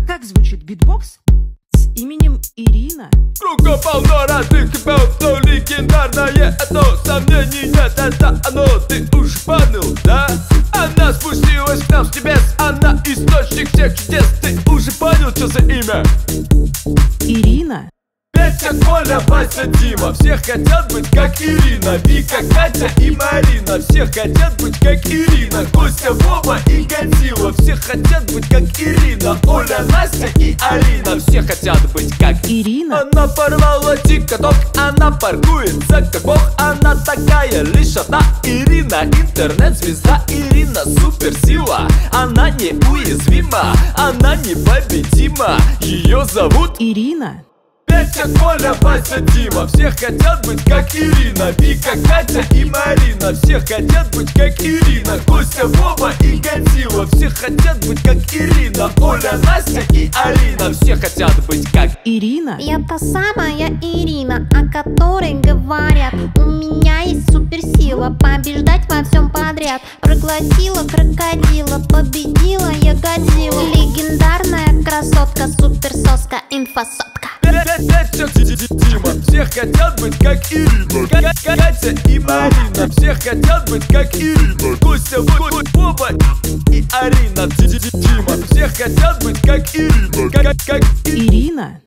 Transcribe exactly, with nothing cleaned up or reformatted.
Как звучит битбокс с именем Ирина? Кругом полно разных имен, но легендарное одно. Сомнений нет, это оно, ты уж понял, да? Она спустилась к нам с небес, она источник всех чудес. Ты уже понял, что за имя? Ирина. Петя, Коля, Вася, Дима. Все хотят быть как Ирина. Вика, Катя и Марина. Все хотят быть как Ирина. Костя, Вова и Годзилла. Все хотят быть как Ирина. Оля, Настя и Алина. Все хотят быть как Ирина. Она порвала тик-ток, она паркуется как бог. Она такая лишь одна Ирина. Интернет-звезда Ирина. Суперсила, она неуязвима, она непобедима. Ее зовут Ирина. Петя, Коля, Вася, Дима. Все хотят быть как Ирина. Вика, Катя и Марина. Все хотят быть как Ирина. Костя, Вова и Годзилла. Все хотят быть как Ирина. Оля, Настя и Алина. Все хотят быть как Ирина. Я та самая Ирина, о которой говорят. У меня есть суперсила побеждать во всем подряд. Проглотила крокодила, победила я Годзилла. Легендарная красотка, суперсоска, инфосотка. Петя, Дима. Все хотят быть как Ирина. Катя и Марина. Все хотят быть как Ирина. Костя, Вова и Арина. Дима. Все хотят быть как Ирина. Как Ирина.